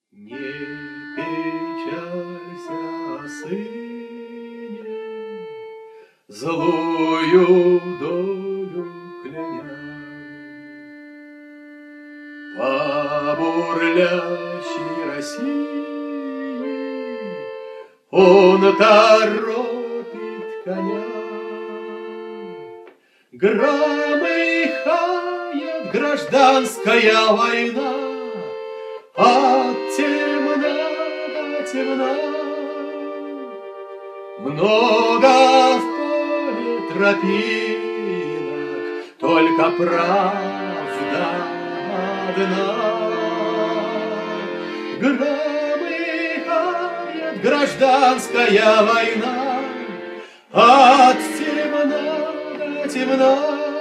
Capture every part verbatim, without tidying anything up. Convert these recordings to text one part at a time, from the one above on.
Не печалься о сыне, злую долю кляня. По бурлящей России он торопит коня. Громыхает гражданская война, от темна до темна. Много в поле тропинок, только правда одна. Громыхает гражданская война, от темна до темна.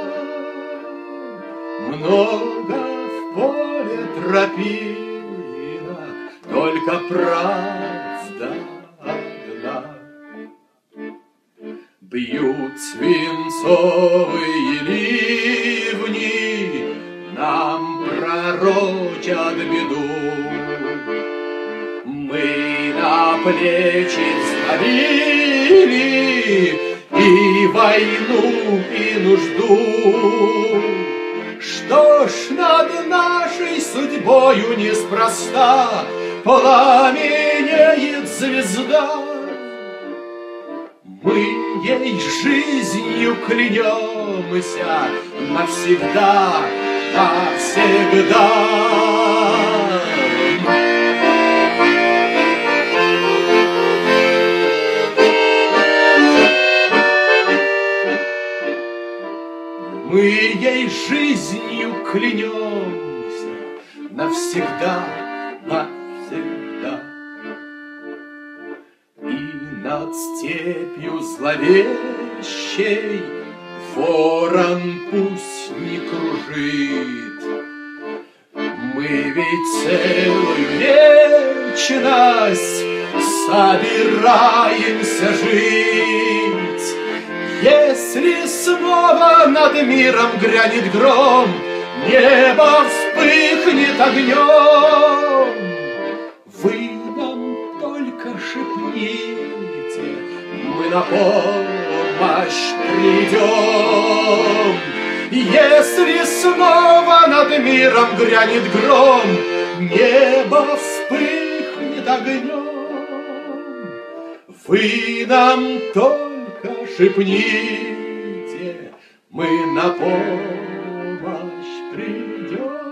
Много в поле тропинок, только правда одна. Бьют свинцовые ливни, нам пророчат беду. Мы на плечи взвалили и войну, и нужду. Что ж над нашей судьбою неспроста пламенеет звезда? Мы ей жизнью клянемся навсегда, навсегда. Мы ей жизнью клянемся навсегда, навсегда. И над степью зловещей ворон пусть не кружит. Мы ведь целую вечность собираемся жить. Если снова над миром грянет гром, небо вспыхнет огнем, вы нам только шепните, мы на помощь придем. Если снова над миром грянет гром, небо вспыхнет огнем, вы нам только шепните, мы на помощь придем.